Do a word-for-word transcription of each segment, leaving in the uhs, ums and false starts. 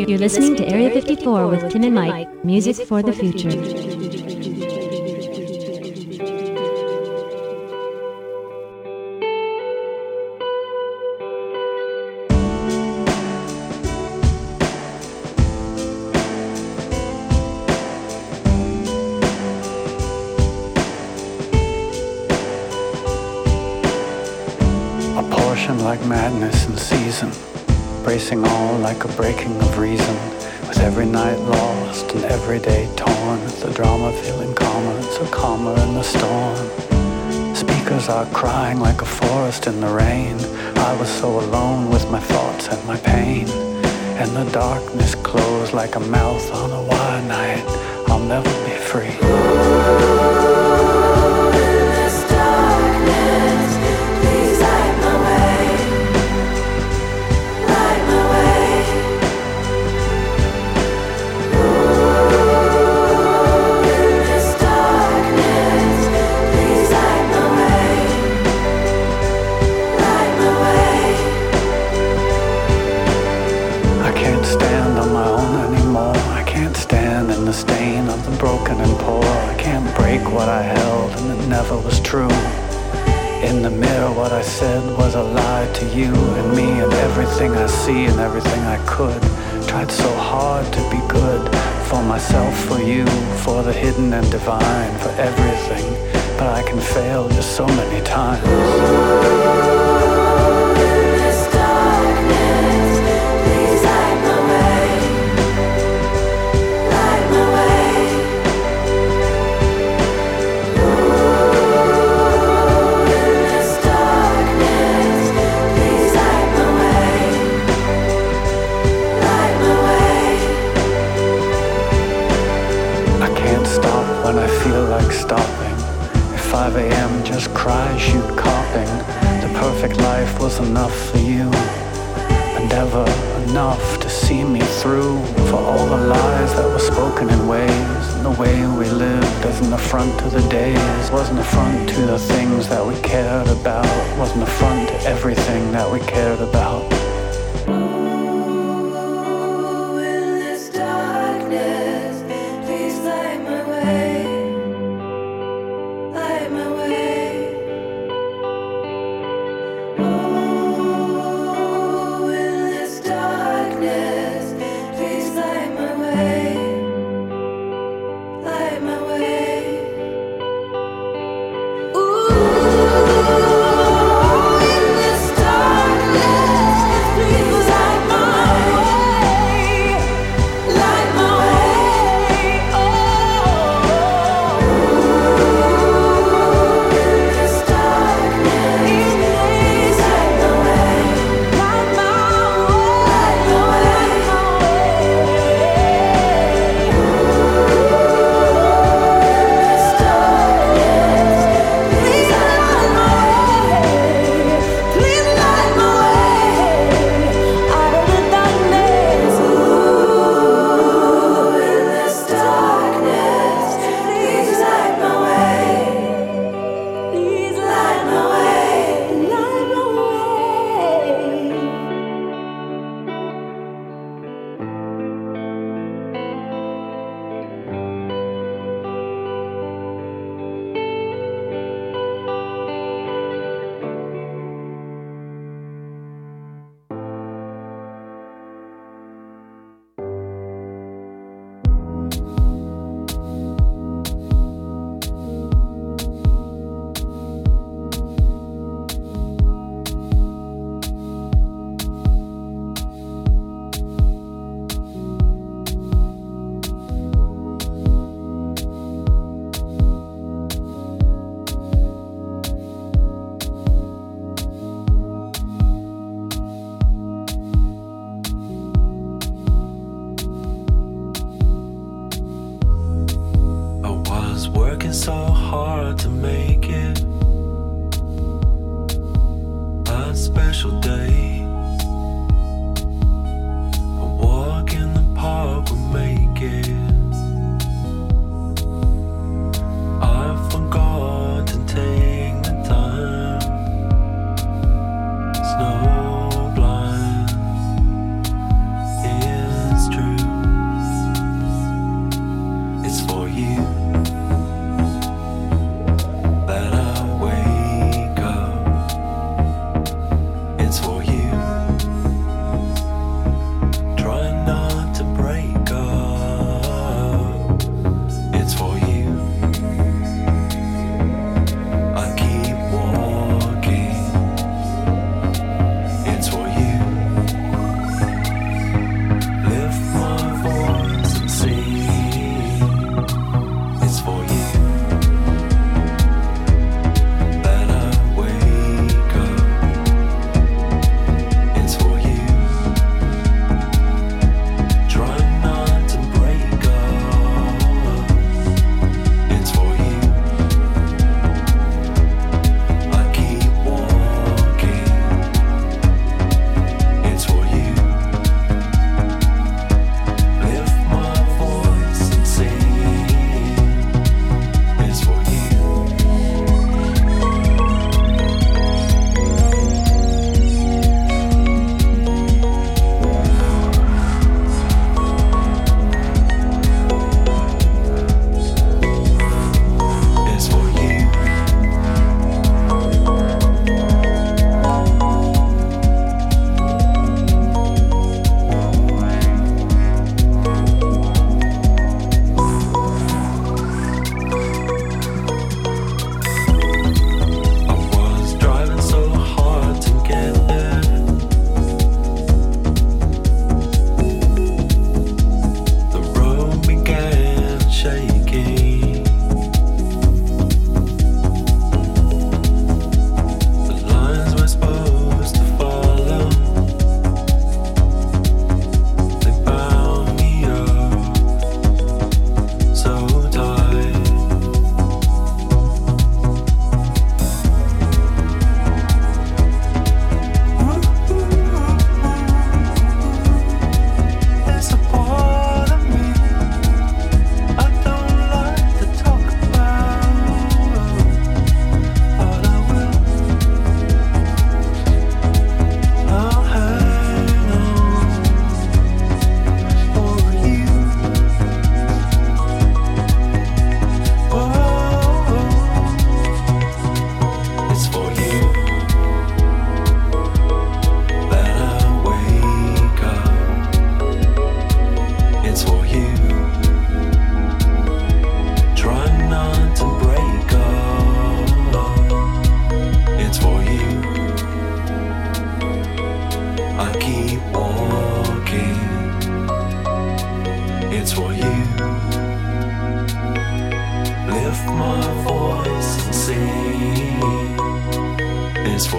You're listening to Area fifty-four with Tim and Mike, music for the future. Like madness in season, bracing all like a breaking of reason, with every night lost and every day torn, the drama feeling calmer, so calmer in the storm. Speakers are crying like a forest in the rain. I was so alone with my thoughts and my pain, and the darkness closed like a mouth on a wide night. I'll never be free. Broken and poor, I can't break what I held, and it never was true. In the mirror, what I said was a lie to you and me and everything I see and everything I could. Tried so hard to be good for myself, for you, for the hidden and divine, for everything, but I can fail just so many times. Stopping at five a.m. just cries, shoot copping. The perfect life was enough for you, but never enough to see me through. For all the lies that were spoken in ways, and the way we lived as an affront to the days. Wasn't a front to the things that we cared about, wasn't a front to everything that we cared about. Snow blind is true.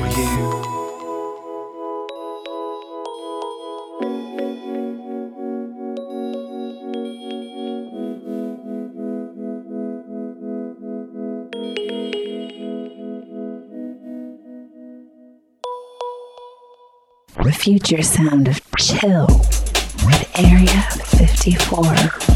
you. The future sound of chill with Area fifty-four.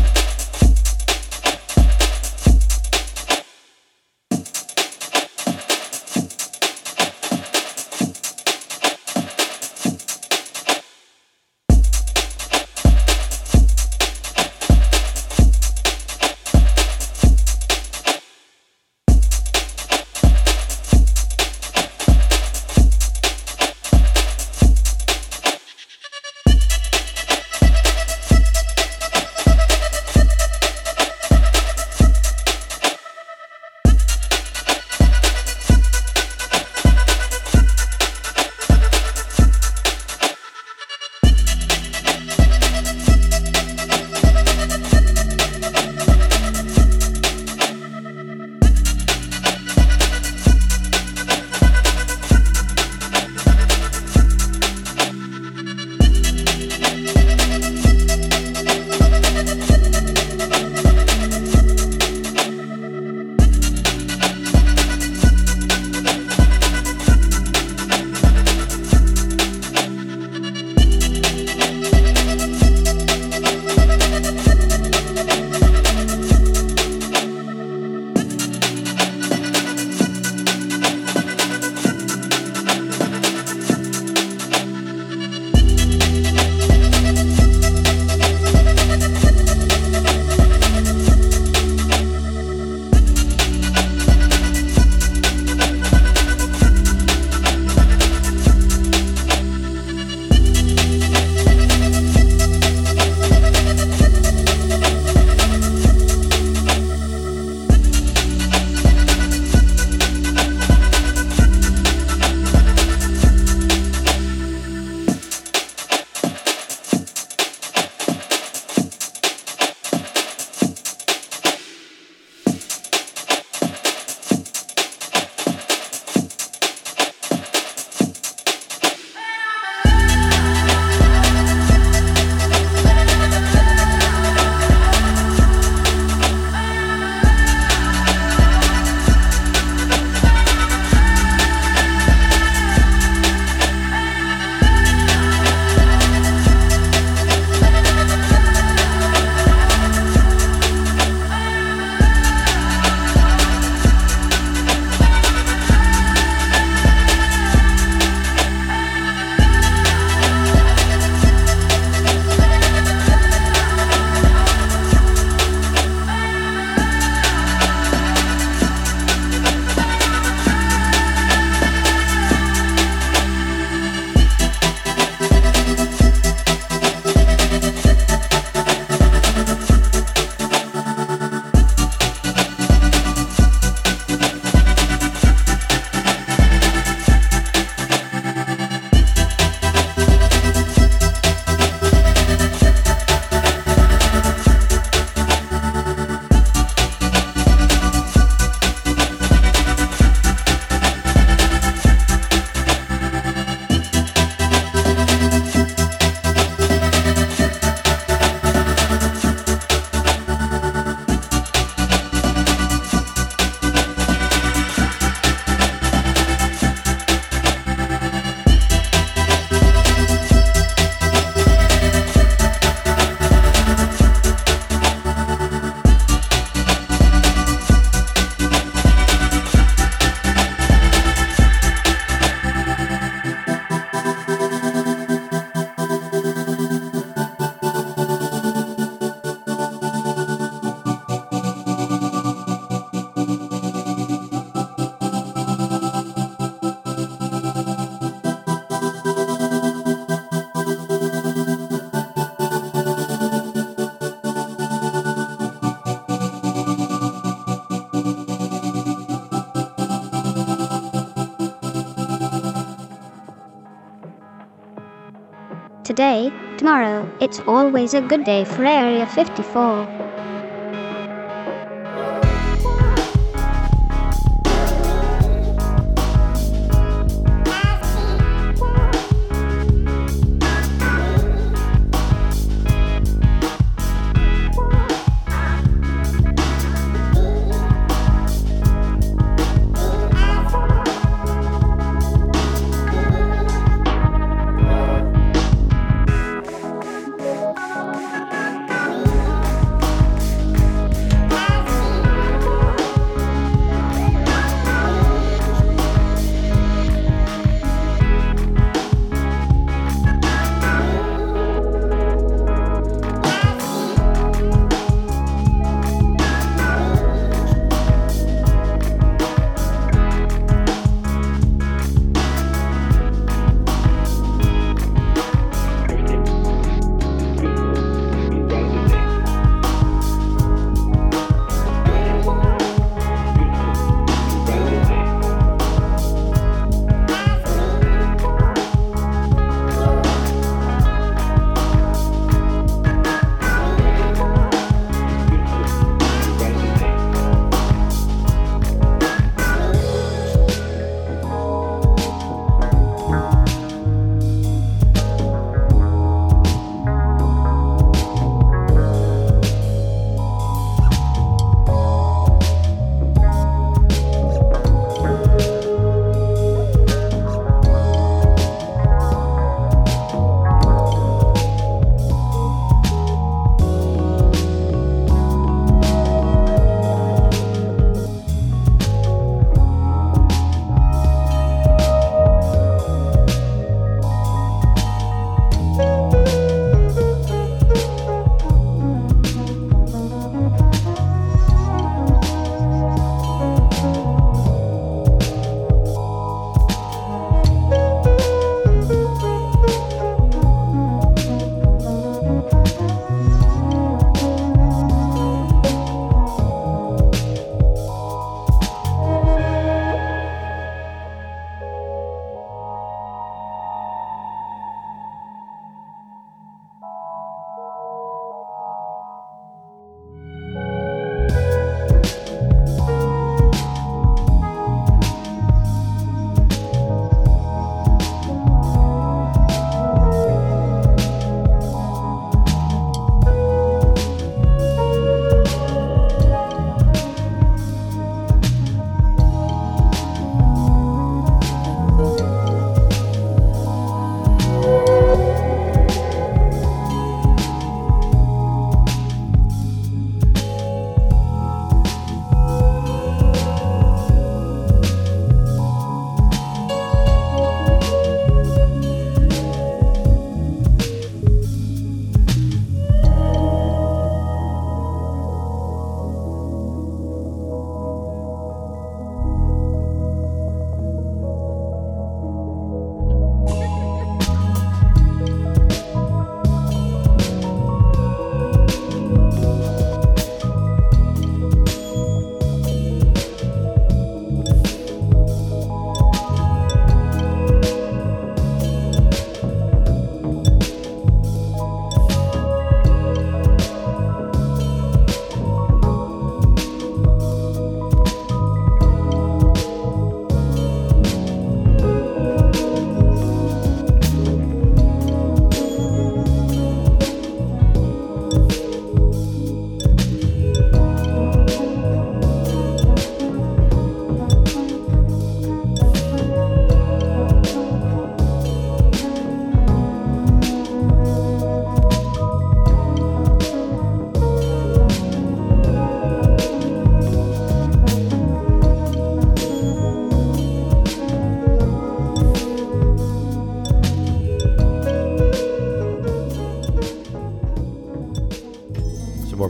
Today, tomorrow, it's always a good day for Area fifty-four.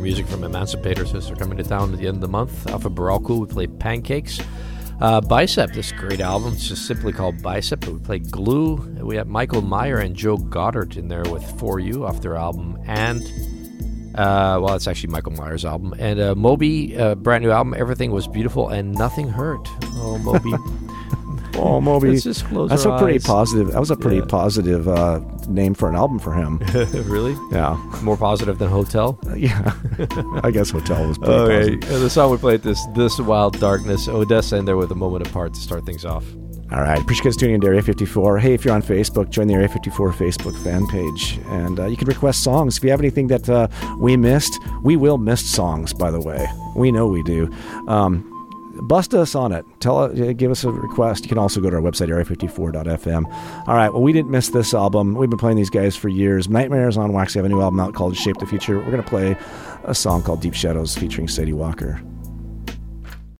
music from Emancipators. They're coming to town at the end of the month. Alpha Baralco, we play Pancakes. Uh, Bicep, this great album. It's just simply called Bicep. We played Glue. We have Michael Meyer and Joe Goddard in there with For You off their album. And, uh, well, it's actually Michael Meyer's album. And uh, Moby, uh, brand new album, Everything Was Beautiful and Nothing Hurt. Oh, Moby. Oh, Moby. Let's just close That's our a pretty eyes. positive. That was a pretty Yeah. positive uh, name for an album for him. Really? Yeah. More positive than Hotel? Yeah. I guess Hotel was pretty Okay. positive. And the song we played, this This Wild Darkness. Odessa in there with A Moment Apart to start things off. All right. Appreciate you guys tuning in to Area fifty-four. Hey, if you're on Facebook, join the Area fifty-four Facebook fan page. And uh, you can request songs. If you have anything that uh, we missed, we will miss songs, by the way. We know we do. Um, Bust us on it. Tell uh, give us a request. You can also go to our website, area fifty-four dot f m. All right. Well, we didn't miss this album. We've been playing these guys for years. Nightmares on Wax. They have a new album out called Shape the Future. We're going to play a song called Deep Shadows featuring Sadie Walker.